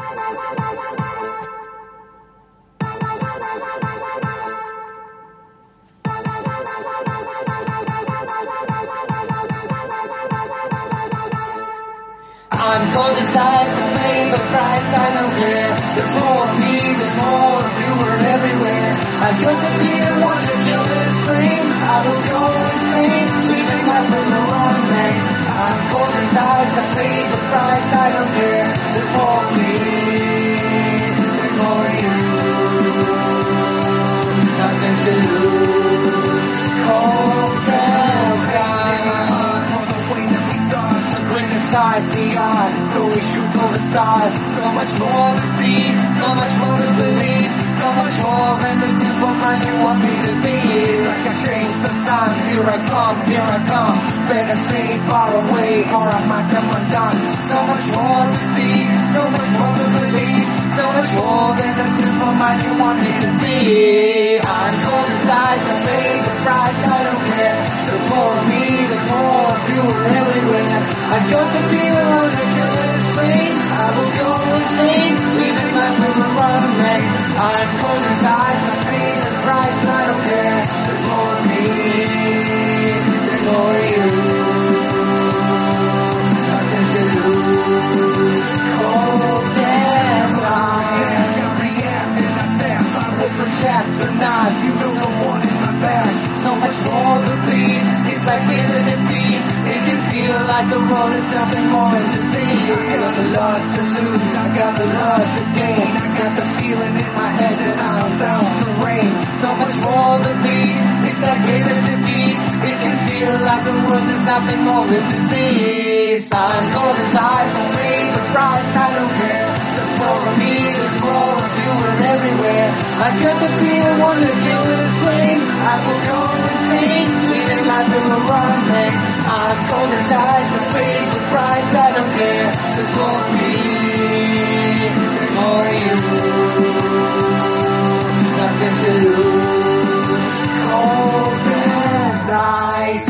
I'm cold as ice to pay the price, I don't care. There's more of me, there's more of you, we're everywhere. I got to be the one to kill this flame. I will go insane, leaving life in the wrong lane. I'm cold as ice to pay the price, I don't care. There's more of me, there's more of you. Nothing to lose, cold as ice. Criticize the art, though we shoot for the stars. So much more to see, so much more to believe, so much more than the simple man you want me to be. Like I change the sun, here I come, here I come. Better stay far away or I might come undone. So much more to see, so much more to believe, so much more than the simple man you want me to be. I'm cold as ice, I pay the price, I don't care. There's more of me, there's more of you everywhere. I got to be the one to kill this flame. I will go insane, leaving life in the wrong lane. I'm cold as ice, I pay the price, I don't care. There's more of me, there's more of you. Nothing to lose, cold as ice. And I step, I will project tonight. You know the one in my back. So much more to bleed, it's like bitter defeat. It can feel like the road is nothing more than to see. I got a lot to lose, I got a lot to gain. I got the feeling in my head that I'm bound to reign. So much more to bleed, it's like bitter defeat. It can feel like the world is nothing more than to see. I'm cold as ice, I'll pay the price, I don't care. There's more of me, there's more of you, we're everywhere. I got to be the one to kill this flame. I will go insane, leaving life in the wrong lane. I'm cold as ice, I pay the price, I don't care. There's more of me, there's more of you. Nothing to lose, cold as ice.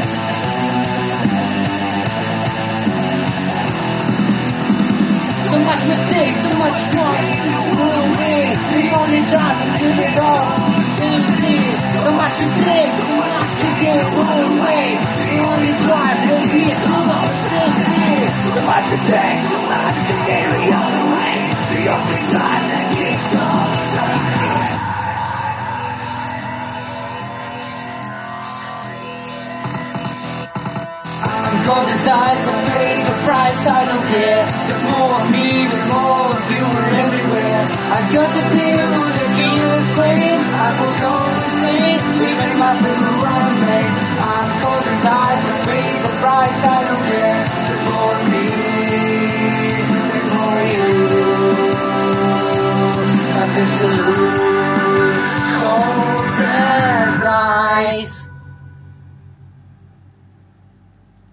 So much mistakes, so much money, no way. The only drive to give it all, certainty. So much it takes, so much to get one way. The only drive to be so low, certainty. So much it takes, so much to carry on.